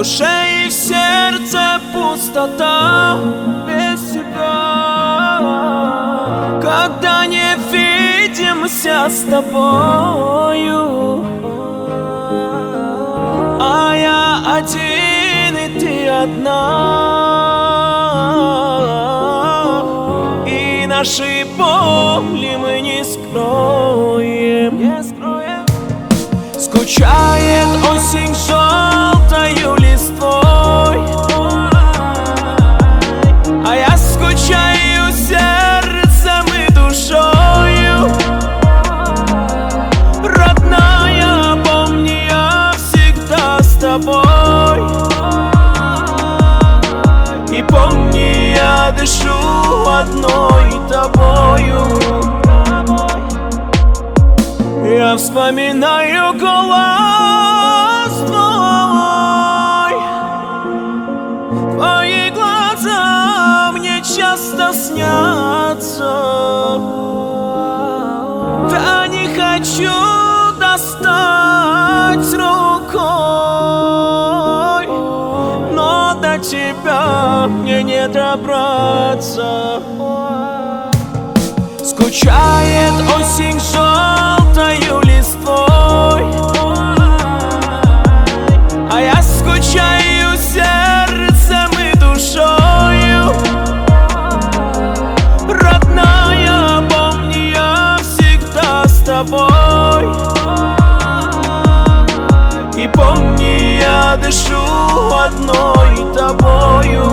душе и в сердце пустота без тебя. Когда не видимся с тобою, а я один и ты одна, и наши боли мы не скроем. Скучает осень желтою листвой, а я скучаю сердцем и душою. Родная, помни, я всегда с тобой. И помни, я дышу одной тобою. Я вспоминаю голос твой, твои глаза мне часто снятся. Да не хочу достать рукой, но до тебя мне не добраться. Скучает осень желтою листвой, а я скучаю сердцем и душою. Родная, помни, я всегда с тобой. И помни, я дышу одной тобою.